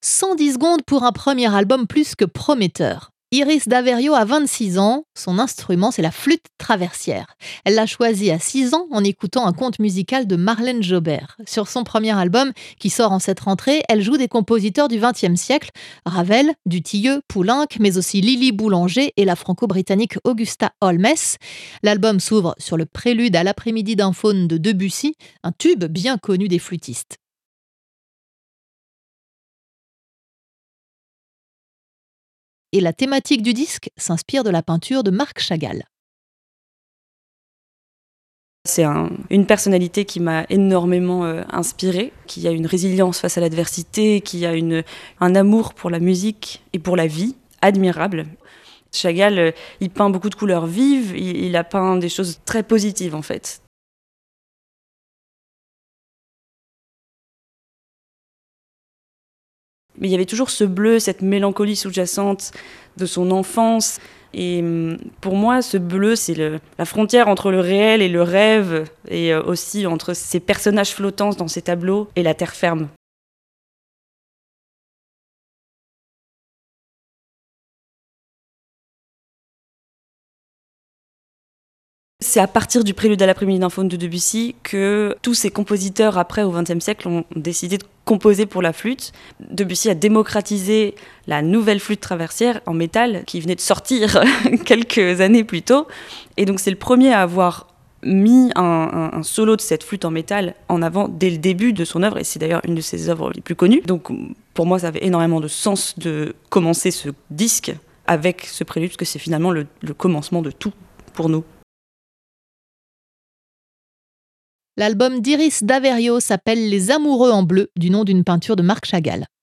110 secondes pour un premier album plus que prometteur. Iris Daverio a 26 ans, son instrument c'est la flûte traversière. Elle l'a choisi à 6 ans en écoutant un conte musical de Marlène Jobert. Sur son premier album, qui sort en cette rentrée, elle joue des compositeurs du XXe siècle, Ravel, Dutilleux, Poulenc, mais aussi Lily Boulanger et la franco-britannique Augusta Holmes. L'album s'ouvre sur le prélude à l'après-midi d'un faune de Debussy, un tube bien connu des flûtistes. Et la thématique du disque s'inspire de la peinture de Marc Chagall. C'est une personnalité qui m'a énormément inspirée, qui a une résilience face à l'adversité, qui a un amour pour la musique et pour la vie admirable. Chagall, il peint beaucoup de couleurs vives, il a peint des choses très positives en fait. Mais il y avait toujours ce bleu, cette mélancolie sous-jacente de son enfance. Et pour moi, ce bleu, c'est la frontière entre le réel et le rêve, et aussi entre ces personnages flottants dans ces tableaux et la terre ferme. C'est à partir du prélude à l'après-midi d'un faune de Debussy que tous ces compositeurs après au XXe siècle ont décidé de composer pour la flûte. Debussy a démocratisé la nouvelle flûte traversière en métal qui venait de sortir quelques années plus tôt. Et donc c'est le premier à avoir mis un solo de cette flûte en métal en avant dès le début de son œuvre, et c'est d'ailleurs une de ses œuvres les plus connues. Donc pour moi ça avait énormément de sens de commencer ce disque avec ce prélude, parce que c'est finalement le commencement de tout pour nous. L'album d'Iris Daverio s'appelle Les Amoureux en bleu, du nom d'une peinture de Marc Chagall.